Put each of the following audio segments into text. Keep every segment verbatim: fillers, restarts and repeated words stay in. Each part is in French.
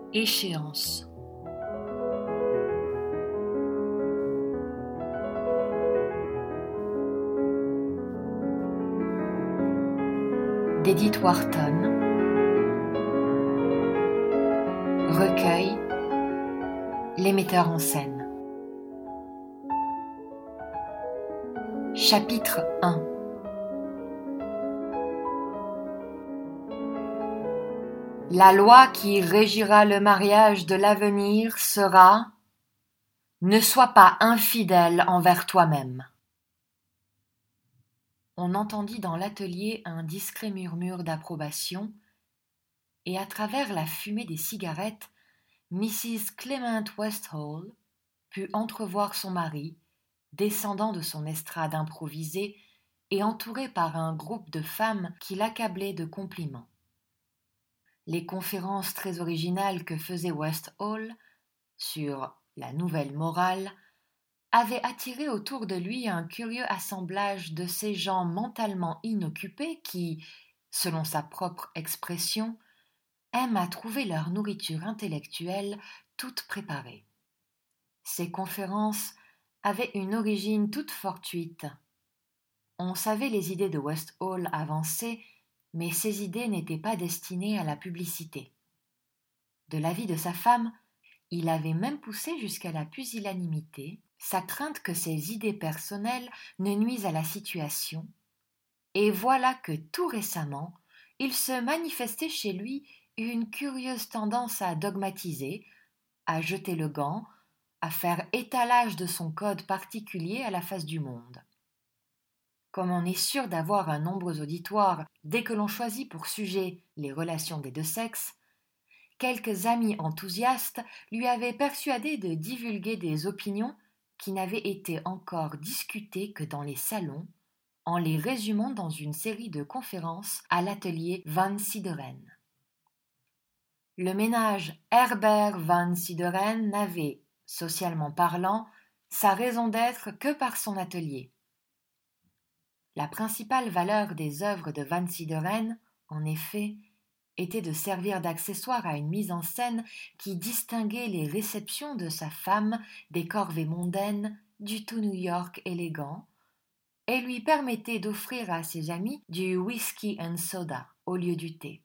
Échéance. D'Edith Wharton. Recueil. Les metteurs en scène. Chapitre un. La loi qui régira le mariage de l'avenir sera « Ne sois pas infidèle envers toi-même ». On entendit dans l'atelier un discret murmure d'approbation, et à travers la fumée des cigarettes, missus Clement Westall put entrevoir son mari, descendant de son estrade improvisée et entouré par un groupe de femmes qui l'accablaient de compliments. Les conférences très originales que faisait Westall sur la nouvelle morale avaient attiré autour de lui un curieux assemblage de ces gens mentalement inoccupés qui, selon sa propre expression, aiment à trouver leur nourriture intellectuelle toute préparée. Ces conférences avaient une origine toute fortuite. On savait les idées de Westall avancées, mais ces idées n'étaient pas destinées à la publicité. De l'avis de sa femme, il avait même poussé jusqu'à la pusillanimité sa crainte que ses idées personnelles ne nuisent à la situation, et voilà que tout récemment, il se manifestait chez lui une curieuse tendance à dogmatiser, à jeter le gant, à faire étalage de son code particulier à la face du monde. Comme on est sûr d'avoir un nombreux auditoire dès que l'on choisit pour sujet les relations des deux sexes, quelques amis enthousiastes lui avaient persuadé de divulguer des opinions qui n'avaient été encore discutées que dans les salons, en les résumant dans une série de conférences à l'atelier Van Sideren. Le ménage Herbert Van Sideren n'avait, socialement parlant, sa raison d'être que par son atelier. La principale valeur des œuvres de Van Sideren, en effet, était de servir d'accessoire à une mise en scène qui distinguait les réceptions de sa femme des corvées mondaines du tout New York élégant, et lui permettait d'offrir à ses amis du whisky and soda au lieu du thé.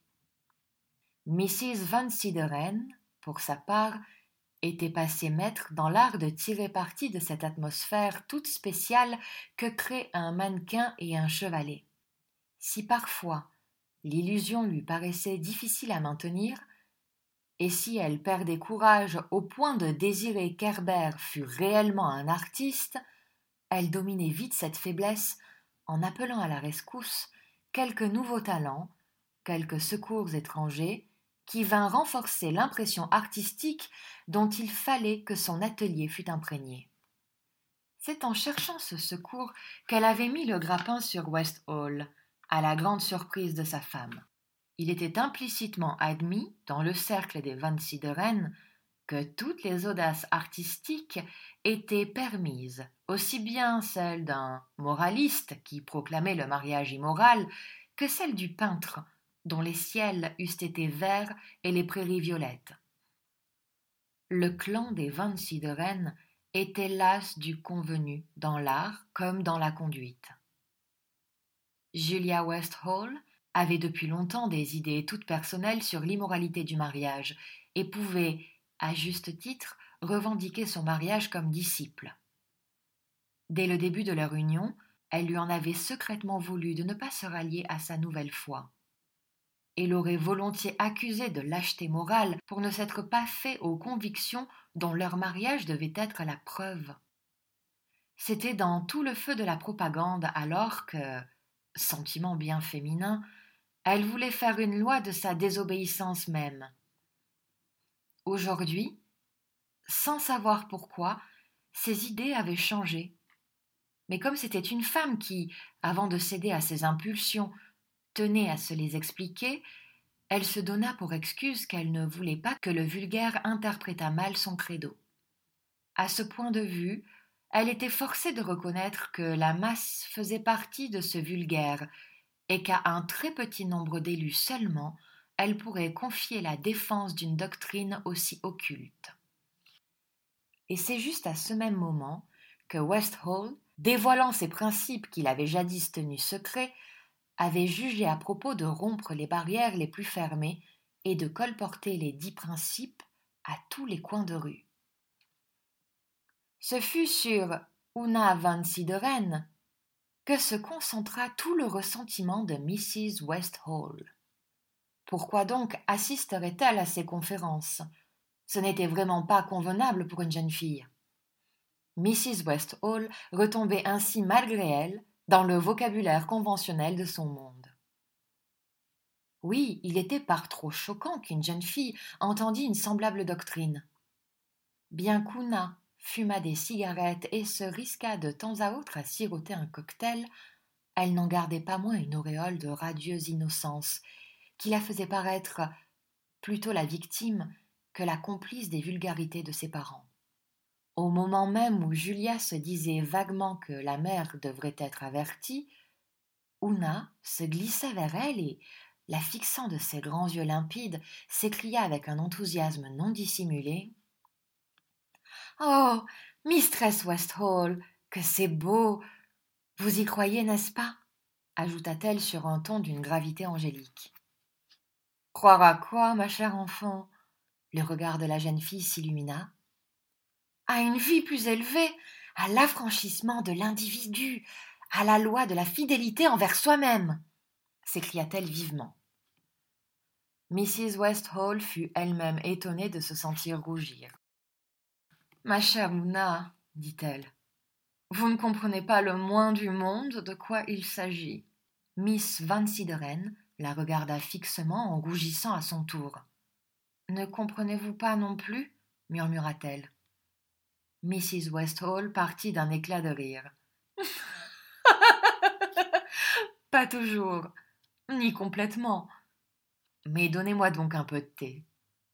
missus Van Sideren, pour sa part, était passée maître dans l'art de tirer parti de cette atmosphère toute spéciale que créent un mannequin et un chevalet. Si parfois l'illusion lui paraissait difficile à maintenir, et si elle perdait courage au point de désirer qu'Herbert fût réellement un artiste, elle dominait vite cette faiblesse en appelant à la rescousse quelques nouveaux talents, quelques secours étrangers, qui vint renforcer l'impression artistique dont il fallait que son atelier fût imprégné. C'est en cherchant ce secours qu'elle avait mis le grappin sur Westall, à la grande surprise de sa femme. Il était implicitement admis, dans le cercle des Van Sideren, que toutes les audaces artistiques étaient permises, aussi bien celles d'un moraliste qui proclamait le mariage immoral que celles du peintre, dont les ciels eussent été verts et les prairies violettes. Le clan des Van Sideren était las du convenu dans l'art comme dans la conduite. Julia Westall avait depuis longtemps des idées toutes personnelles sur l'immoralité du mariage et pouvait, à juste titre, revendiquer son mariage comme disciple. Dès le début de leur union, elle lui en avait secrètement voulu de ne pas se rallier à sa nouvelle foi. Et l'aurait volontiers accusé de lâcheté morale pour ne s'être pas fait aux convictions dont leur mariage devait être la preuve. C'était dans tout le feu de la propagande alors que, sentiment bien féminin, elle voulait faire une loi de sa désobéissance même. Aujourd'hui, sans savoir pourquoi, ses idées avaient changé. Mais comme c'était une femme qui, avant de céder à ses impulsions, tenait à se les expliquer, elle se donna pour excuse qu'elle ne voulait pas que le vulgaire interprétât mal son credo. À ce point de vue, elle était forcée de reconnaître que la masse faisait partie de ce vulgaire et qu'à un très petit nombre d'élus seulement, elle pourrait confier la défense d'une doctrine aussi occulte. Et c'est juste à ce même moment que Westhall, dévoilant ses principes qu'il avait jadis tenus secrets, avait jugé à propos de rompre les barrières les plus fermées et de colporter les dix principes à tous les coins de rue. Ce fut sur Una Van Sideren que se concentra tout le ressentiment de missus Westhall. Pourquoi donc assisterait-elle à ces conférences ? Ce n'était vraiment pas convenable pour une jeune fille. missus Westhall retombait ainsi malgré elle dans le vocabulaire conventionnel de son monde. Oui, il était par trop choquant qu'une jeune fille entendît une semblable doctrine. Bien qu'Una fumât des cigarettes et se risquât de temps à autre à siroter un cocktail, elle n'en gardait pas moins une auréole de radieuse innocence qui la faisait paraître plutôt la victime que la complice des vulgarités de ses parents. Au moment même où Julia se disait vaguement que la mère devrait être avertie, Una se glissa vers elle et, la fixant de ses grands yeux limpides, s'écria avec un enthousiasme non dissimulé. « Oh, mistress Westhall, que c'est beau! Vous y croyez, n'est-ce pas ?» ajouta-t-elle sur un ton d'une gravité angélique. « Croire à quoi, ma chère enfant ?» Le regard de la jeune fille s'illumina. « À une vie plus élevée, à l'affranchissement de l'individu, à la loi de la fidélité envers soi-même !» s'écria-t-elle vivement. missus Westhall fut elle-même étonnée de se sentir rougir. « Ma chère Una, dit-elle, vous ne comprenez pas le moins du monde de quoi il s'agit. » Miss Van Sideren la regarda fixement en rougissant à son tour. « Ne comprenez-vous pas non plus ?» murmura-t-elle. missus Westhall partit d'un éclat de rire. « Pas toujours, ni complètement. Mais donnez-moi donc un peu de thé. »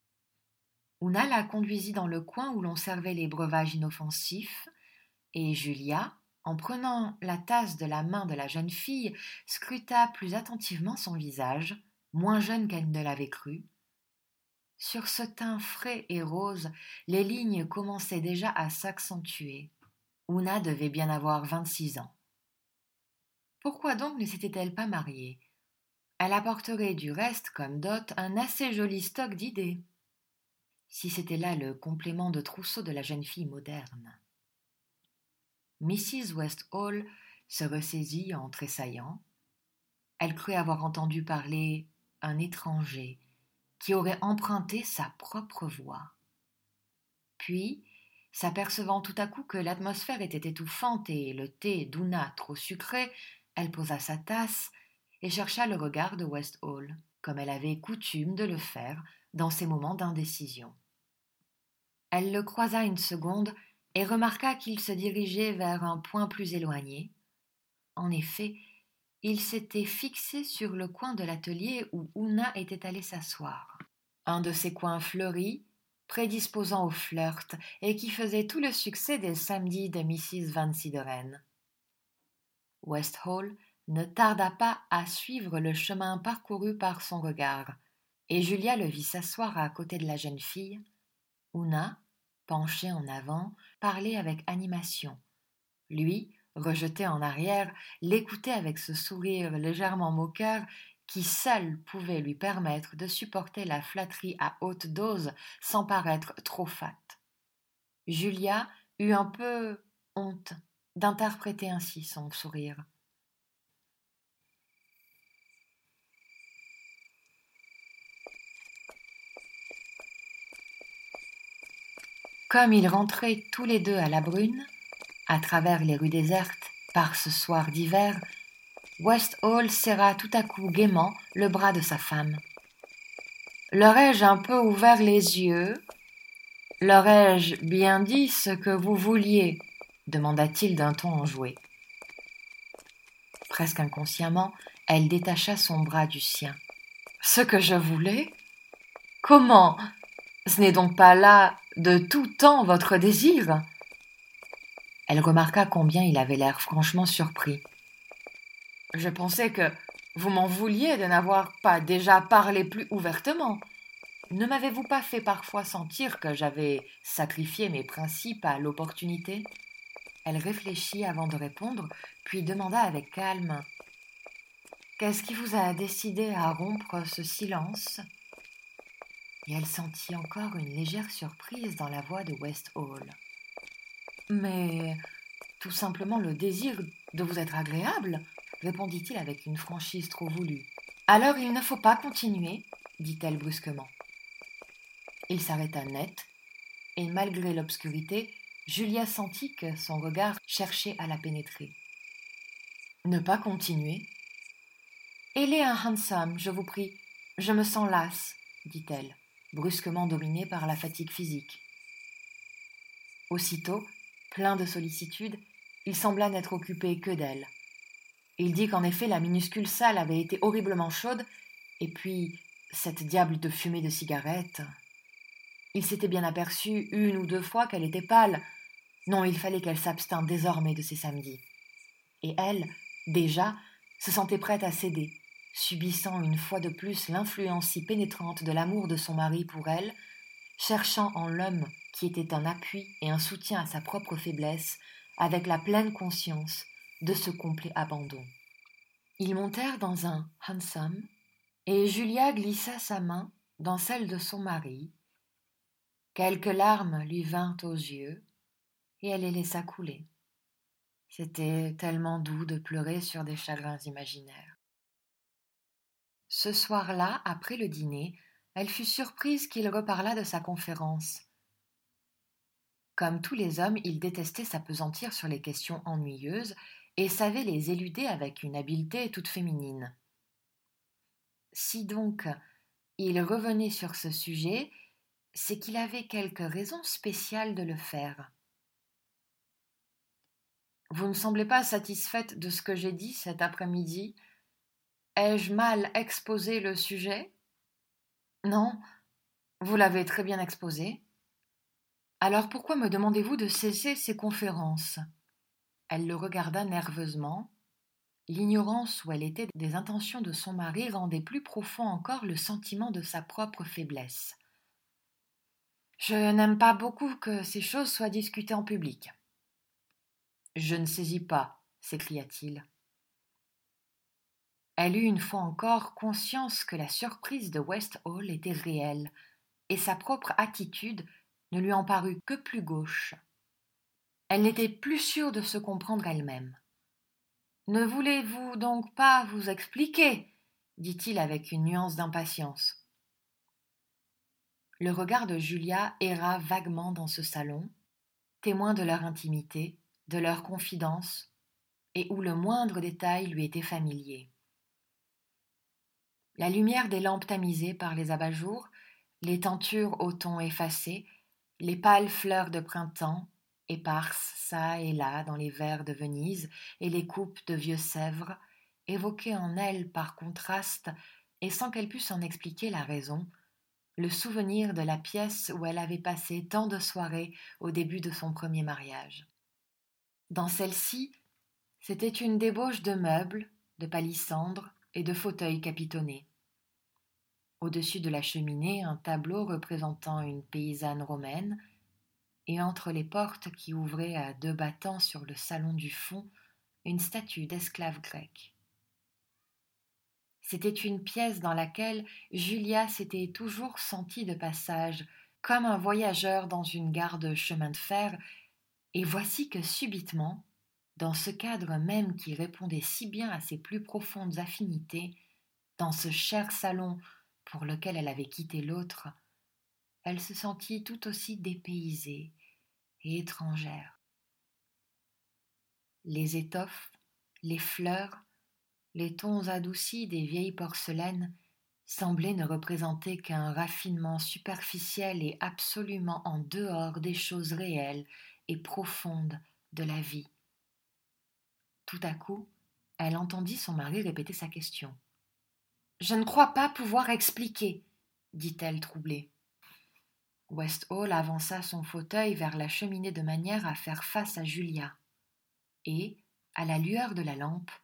Una la conduisit dans le coin où l'on servait les breuvages inoffensifs, et Julia, en prenant la tasse de la main de la jeune fille, scruta plus attentivement son visage, moins jeune qu'elle ne l'avait cru. Sur ce teint frais et rose, les lignes commençaient déjà à s'accentuer. Una devait bien avoir vingt-six ans. Pourquoi donc ne s'était-elle pas mariée ? Elle apporterait du reste comme dot un assez joli stock d'idées. Si c'était là le complément de trousseau de la jeune fille moderne. missus Westhall se ressaisit en tressaillant. Elle crut avoir entendu parler un étranger qui aurait emprunté sa propre voix. Puis, s'apercevant tout à coup que l'atmosphère était étouffante et le thé d'Una trop sucré, elle posa sa tasse et chercha le regard de Westhall, comme elle avait coutume de le faire dans ces moments d'indécision. Elle le croisa une seconde et remarqua qu'il se dirigeait vers un point plus éloigné. En effet, il s'était fixé sur le coin de l'atelier où Una était allée s'asseoir. Un de ces coins fleuris, prédisposant au flirt et qui faisait tout le succès des samedis de missus Van Sideren. Westhall ne tarda pas à suivre le chemin parcouru par son regard, et Julia le vit s'asseoir à côté de la jeune fille. Una, penchée en avant, parlait avec animation. Lui, rejeté en arrière, l'écoutait avec ce sourire légèrement moqueur qui seul pouvait lui permettre de supporter la flatterie à haute dose sans paraître trop fat. Julia eut un peu honte d'interpréter ainsi son sourire. Comme ils rentraient tous les deux à la brune, à travers les rues désertes, par ce soir d'hiver, Westhall serra tout à coup gaiement le bras de sa femme. « Leur ai-je un peu ouvert les yeux ? Leur ai-je bien dit ce que vous vouliez ?» demanda-t-il d'un ton enjoué. Presque inconsciemment, elle détacha son bras du sien. « Ce que je voulais ? Comment ? Ce n'est donc pas là de tout temps votre désir ?» Elle remarqua combien il avait l'air franchement surpris. « Je pensais que Vous m'en vouliez de n'avoir pas déjà parlé plus ouvertement. Ne m'avez-vous pas fait parfois sentir que j'avais sacrifié mes principes à l'opportunité ? Elle réfléchit avant de répondre, puis demanda avec calme : « Qu'est-ce qui vous a décidé à rompre ce silence ?» Et elle sentit encore une légère surprise dans la voix de West Hall. « Mais tout simplement le désir de vous être agréable, » répondit-il avec une franchise trop voulue. « Alors il ne faut pas continuer, » dit-elle brusquement. Il s'arrêta net, et malgré l'obscurité, Julia sentit que son regard cherchait à la pénétrer. « Ne pas continuer ? Ailez un hansom, je vous prie. Je me sens lasse, » dit-elle, brusquement dominée par la fatigue physique. Aussitôt, plein de sollicitude, il sembla n'être occupé que d'elle. Il dit qu'en effet la minuscule salle avait été horriblement chaude, et puis cette diable de fumée de cigarette. Il s'était bien aperçu une ou deux fois qu'elle était pâle. Non, il fallait qu'elle s'abstînt désormais de ses samedis. Et elle, déjà, se sentait prête à céder, subissant une fois de plus l'influence si pénétrante de l'amour de son mari pour elle, cherchant en l'homme qui était un appui et un soutien à sa propre faiblesse, avec la pleine conscience de ce complet abandon. Ils montèrent dans un hansom, et Julia glissa sa main dans celle de son mari. Quelques larmes lui vinrent aux yeux, et elle les laissa couler. C'était tellement doux de pleurer sur des chagrins imaginaires. Ce soir-là, après le dîner, elle fut surprise qu'il reparlât de sa conférence. Comme tous les hommes, il détestait s'appesantir sur les questions ennuyeuses et savait les éluder avec une habileté toute féminine. Si donc il revenait sur ce sujet, c'est qu'il avait quelque raison spéciale de le faire. « Vous ne semblez pas satisfaite de ce que j'ai dit cet après-midi ? Ai-je mal exposé le sujet ? Non, vous l'avez très bien exposé. Alors pourquoi me demandez-vous de cesser ces conférences ? » Elle le regarda nerveusement. L'ignorance où elle était des intentions de son mari rendait plus profond encore le sentiment de sa propre faiblesse. « Je n'aime pas beaucoup que ces choses soient discutées en public. »« Je ne saisis pas, » s'écria-t-il. Elle eut une fois encore conscience que la surprise de West Hall était réelle, et sa propre attitude ne lui en parut que plus gauche. Elle n'était plus sûre de se comprendre elle-même. « Ne voulez-vous donc pas vous expliquer ?» dit-il avec une nuance d'impatience. Le regard de Julia erra vaguement dans ce salon, témoin de leur intimité, de leur confidence, et où le moindre détail lui était familier. La lumière des lampes tamisées par les abat-jours, les tentures au ton effacé, les pâles fleurs de printemps, éparses çà et là dans les verres de Venise et les coupes de vieux Sèvres, évoquaient en elle par contraste, et sans qu'elle pût s'en expliquer la raison, le souvenir de la pièce où elle avait passé tant de soirées au début de son premier mariage. Dans celle-ci, c'était une débauche de meubles, de palissandres et de fauteuils capitonnés. Au-dessus de la cheminée, un tableau représentant une paysanne romaine, et entre les portes qui ouvraient à deux battants sur le salon du fond, une statue d'esclave grecque. C'était une pièce dans laquelle Julia s'était toujours sentie de passage, comme un voyageur dans une gare de chemin de fer, et voici que subitement, dans ce cadre même qui répondait si bien à ses plus profondes affinités, dans ce cher salon pour lequel elle avait quitté l'autre, elle se sentit tout aussi dépaysée et étrangère. Les étoffes, les fleurs, les tons adoucis des vieilles porcelaines semblaient ne représenter qu'un raffinement superficiel et absolument en dehors des choses réelles et profondes de la vie. Tout à coup, elle entendit son mari répéter sa question. « Je ne crois pas pouvoir expliquer, » dit-elle troublée. West Hall avança son fauteuil vers la cheminée de manière à faire face à Julia, et, à la lueur de la lampe,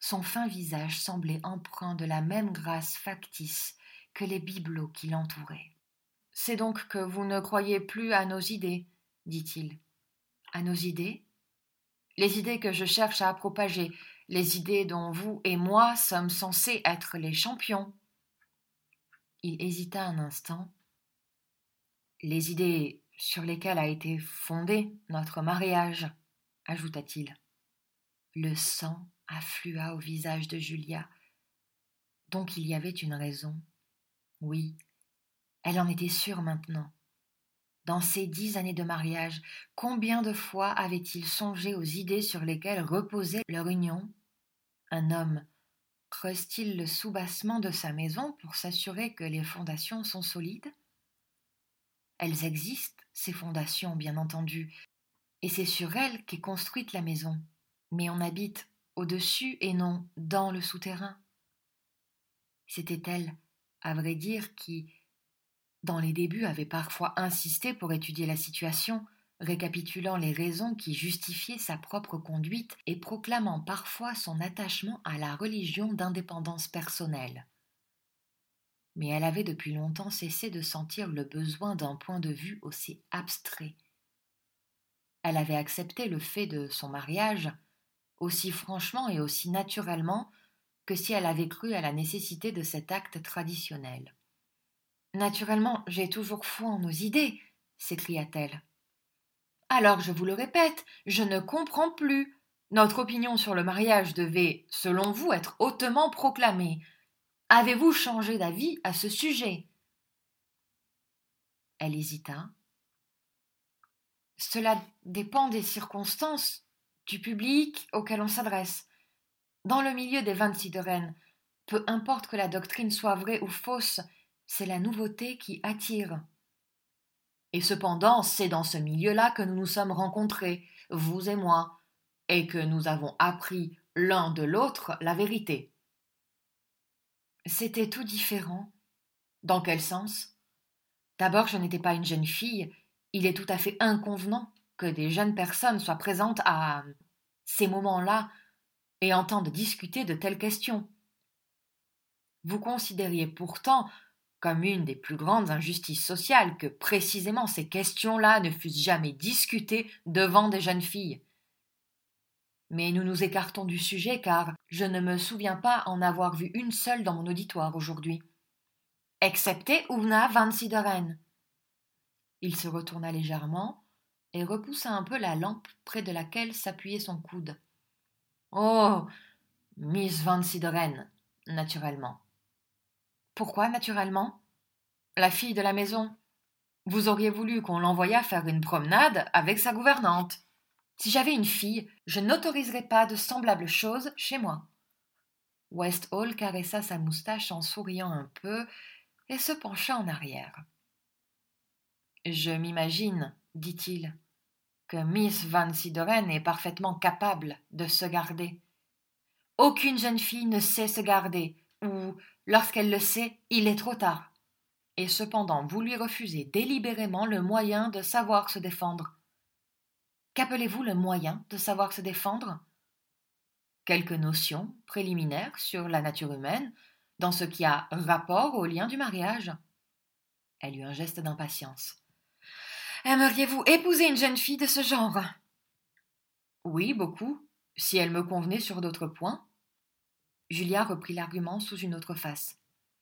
Son fin visage semblait empreint de la même grâce factice que les bibelots qui l'entouraient. « C'est donc que vous ne croyez plus à nos idées, dit-il. À nos idées ? Les idées que je cherche à propager, les idées dont vous et moi sommes censés être les champions. » Il hésita un instant. « Les idées sur lesquelles a été fondé notre mariage, ajouta-t-il. Le sang afflua au visage de Julia. Donc il y avait une raison. Oui, elle en était sûre maintenant. Dans ces dix années de mariage, combien de fois avait-il songé aux idées sur lesquelles reposait leur union ? Un homme creuse-t-il le soubassement de sa maison pour s'assurer que les fondations sont solides ? Elles existent, ces fondations, bien entendu, et c'est sur elles qu'est construite la maison. Mais on habite au-dessus et non dans le souterrain. C'était elle, à vrai dire, qui, dans les débuts, avait parfois insisté pour étudier la situation, récapitulant les raisons qui justifiaient sa propre conduite et proclamant parfois son attachement à la religion d'indépendance personnelle. Mais elle avait depuis longtemps cessé de sentir le besoin d'un point de vue aussi abstrait. Elle avait accepté le fait de son mariage aussi franchement et aussi naturellement que si elle avait cru à la nécessité de cet acte traditionnel. « Naturellement, j'ai toujours foi en nos idées, » s'écria-t-elle. « Alors, je vous le répète, je ne comprends plus. Notre opinion sur le mariage devait, selon vous, être hautement proclamée. Avez-vous changé d'avis à ce sujet ?» Elle hésita. « Cela dépend des circonstances, du public auquel on s'adresse. Dans le milieu des vingt-six de Rennes, peu importe que la doctrine soit vraie ou fausse, c'est la nouveauté qui attire. Et cependant, c'est dans ce milieu-là que nous nous sommes rencontrés, vous et moi, et que nous avons appris l'un de l'autre la vérité. » C'était tout différent. Dans quel sens ? D'abord, je n'étais pas une jeune fille. Il est tout à fait inconvenant que des jeunes personnes soient présentes à ces moments-là et entendent discuter de telles questions. Vous considériez pourtant comme une des plus grandes injustices sociales que précisément ces questions-là ne fussent jamais discutées devant des jeunes filles. Mais nous nous écartons du sujet car je ne me souviens pas en avoir vu une seule dans mon auditoire aujourd'hui. Excepté Ouna vingt-six de Rennes. Il se retourna légèrement et repoussa un peu la lampe près de laquelle s'appuyait son coude. Oh, Miss vingt-six de Rennes, naturellement. Pourquoi, naturellement ? La fille de la maison. Vous auriez voulu qu'on l'envoyât faire une promenade avec sa gouvernante. Si j'avais une fille, je n'autoriserais pas de semblables choses chez moi. Westall caressa sa moustache en souriant un peu et se pencha en arrière. Je m'imagine, dit-il, que Miss vingt-six de Rennes est parfaitement capable de se garder. Aucune jeune fille ne sait se garder, ou, lorsqu'elle le sait, il est trop tard. Et cependant, vous lui refusez délibérément le moyen de savoir se défendre. Qu'appelez-vous le moyen de savoir se défendre ? Quelques notions préliminaires sur la nature humaine, dans ce qui a rapport au lien du mariage. Elle eut un geste d'impatience. Aimeriez-vous épouser une jeune fille de ce genre ? Oui, beaucoup, si elle me convenait sur d'autres points. Julia reprit l'argument sous une autre face.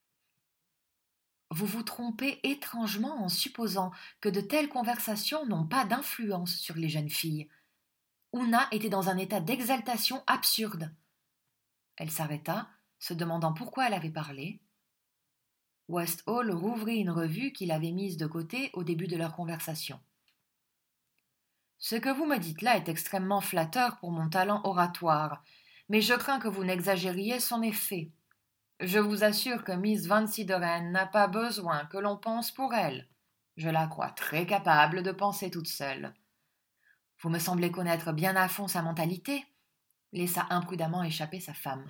Vous vous trompez étrangement en supposant que de telles conversations n'ont pas d'influence sur les jeunes filles. Ouna était dans un état d'exaltation absurde. Elle s'arrêta, se demandant pourquoi elle avait parlé. Westall rouvrit une revue qu'il avait mise de côté au début de leur conversation. « Ce que vous me dites là est extrêmement flatteur pour mon talent oratoire, mais je crains que vous n'exagériez son effet. Je vous assure que Miss vingt-six de Rennes n'a pas besoin que l'on pense pour elle. Je la crois très capable de penser toute seule. Vous me semblez connaître bien à fond sa mentalité, » laissa imprudemment échapper sa femme.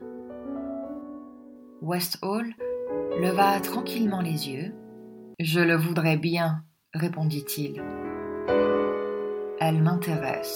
Westall leva tranquillement les yeux. « Je le voudrais bien, » répondit-il. « Elle m'intéresse. »